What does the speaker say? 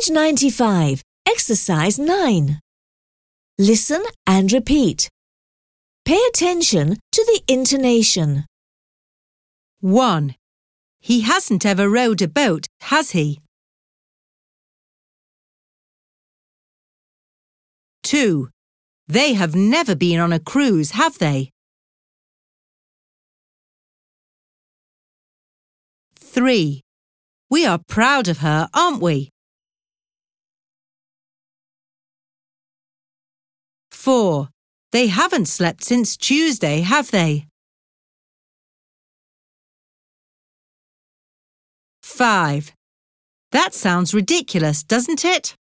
Page 95. Exercise 9. Listen and repeat. Pay attention to the intonation. 1. He hasn't ever rowed a boat, has he? 2. They have never been on a cruise, have they? 3. We are proud of her, aren't we? 4. They haven't slept since Tuesday, have they? 5. That sounds ridiculous, doesn't it?